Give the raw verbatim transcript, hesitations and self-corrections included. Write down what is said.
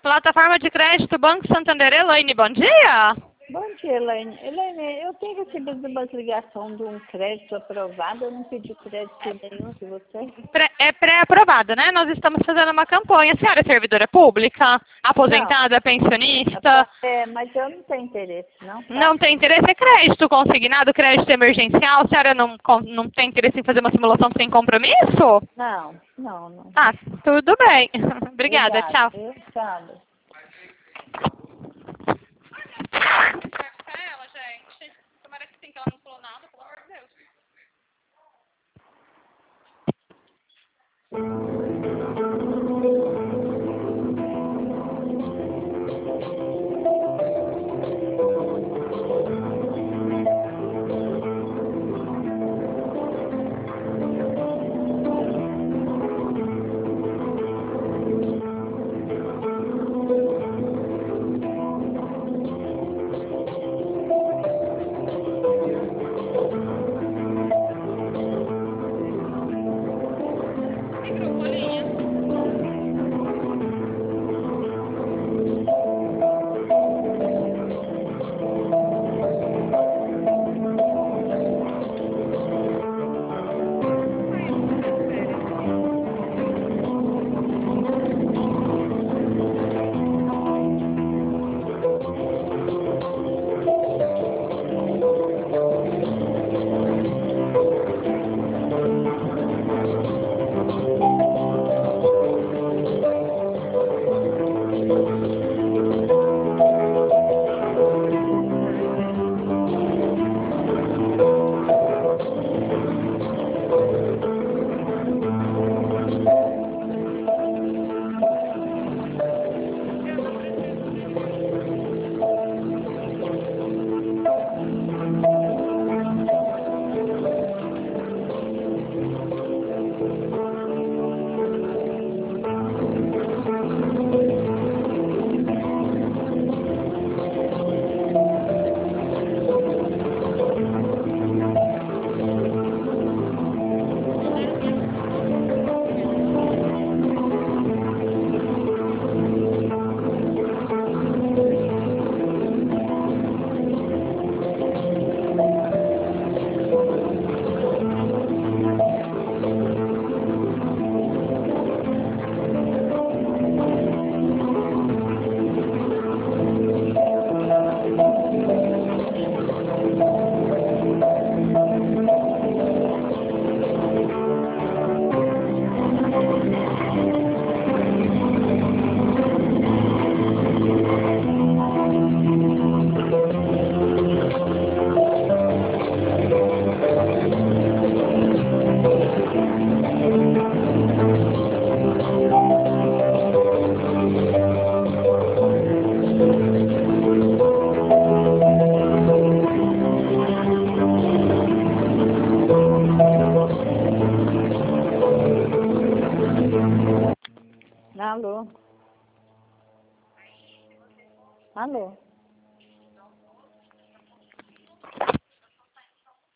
Plataforma de crédito Banco Santander. Elaine, bom dia. Bom dia, Elaine. Elaine, eu tenho recebido umas ligações de um crédito aprovado. Eu não pedi crédito nenhum de você. Pré- é pré-aprovado, né? Nós estamos fazendo uma campanha. A senhora é servidora pública, aposentada, pensionista? É, mas eu não tenho interesse, não. Tá? Não tem interesse? É crédito consignado, crédito emergencial? A senhora não, con- não tem interesse em fazer uma simulação sem compromisso? Não, não, não. Ah, tudo bem. Obrigada, Obrigada, tchau. viu? Tchau. Ela, gente. Tomara que sim, que ela não falou nada, pelo amor de Deus. Microfoninha. Alô? Alô?